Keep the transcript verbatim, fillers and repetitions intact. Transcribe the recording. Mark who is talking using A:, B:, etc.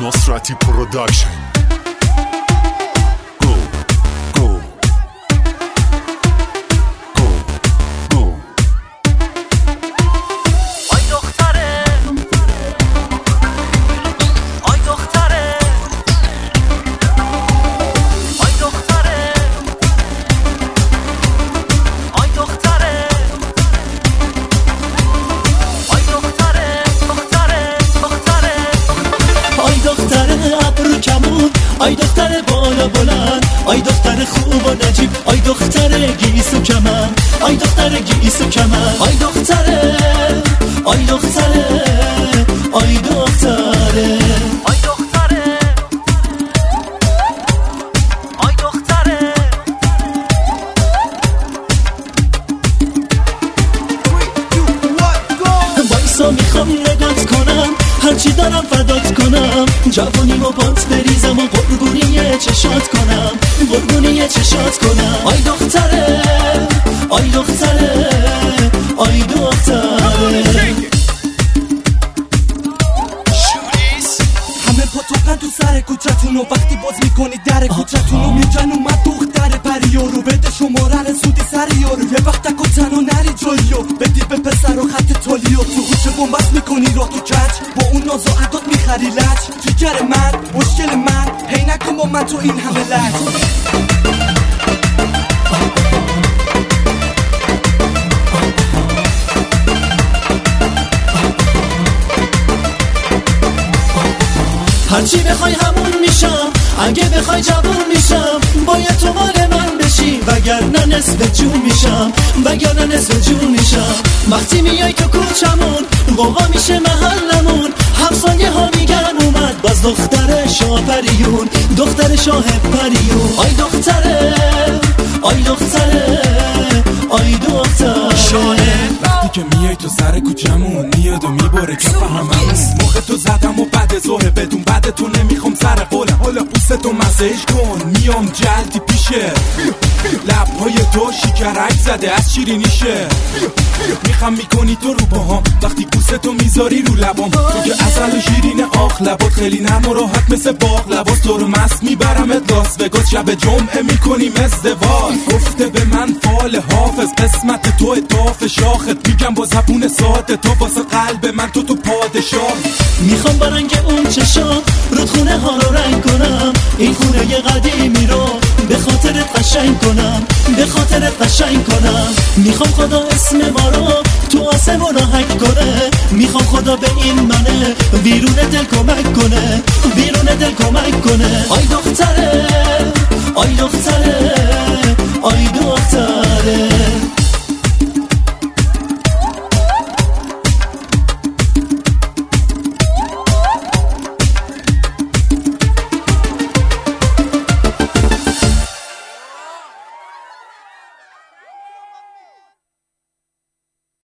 A: نصرتی پروداکشن.
B: آی دختر بالا بلند، آی دختر خوب و نجیب، آی دختر گیس و کمن، آی دختر گیس و کمن، آی دختره، آی دختره، آی دختره، آی دختره، آی دختره. بایسا میخوام نگات کنم، هرچی دارم فدات کنم، جوانیمو بات بریزم و قربونی چشات کنم، قربونی چشات کنم. آی دختره، آی دختره، آی دختره.
C: همه پاتوقن تو سر کوچتون و وقتی باز میکنی در کوچتون و میگن اومد دختر پریارو، بده شماره رو زودی سر یارو، یه وقت تک و تنها نری جاییو، بدی به پسر و خط تالیو، تو کوچه بومبست میکنی را تو کچ، با اون ناز و عداد میخری لچ، جیگر من مشکل من، هی نکن با من تو این همه لچ.
B: هرچی بخوای همون میشم، اگه بخوای جوون میشم، باید تو مال من بشی، وگرنه نصف جون میشم، وگرنه نصف جون میشم. وقتی میای تو کوچمون قوقا میشه محلمون، همسایه ها میگن اومد باز دختر شاه پریون، دختر شاه پریون. آی دختره، آی دختره، آی دختره.
C: شانه وقتی که میای تو سر کوچمون میاد و میبره کف هممون، موقع تو زدم و بعد زهره بدون بعد تو نمیخوام سر قوله، حالا پوستتو مسیج کن میام جلدی پیشه، لبهای تو شکرک زده از شیرینیشه، میخوام میکنی تو رو باهام وقتی پوستتو میذاری رو لبام، تو که اصل و شیرین آخ، لبات خیلی نرم و راحت مثل باغ، لباس تو رو مست میبرمت لاس وگاس، شب جمعه میکنیم ازدواج. گفته به من فال حافظ قسمت تو اتاف شاخت، میگم با زبون ساده تو واسه قلب من تو تو پادشاه.
B: میخوام با رنگ اون چشام رودخونه ها رو رنگ کنم، این خونه ی قدیمی رو به خاطرت قشنگ کنم، به خاطرت قشنگ کنم. میخوام خدا اسم ما رو تو آسمون حک کنه، میخوام خدا به این منه بیرون دل کمک کنه، بیرون دل کمک کنه. آی دختره، آی دختره،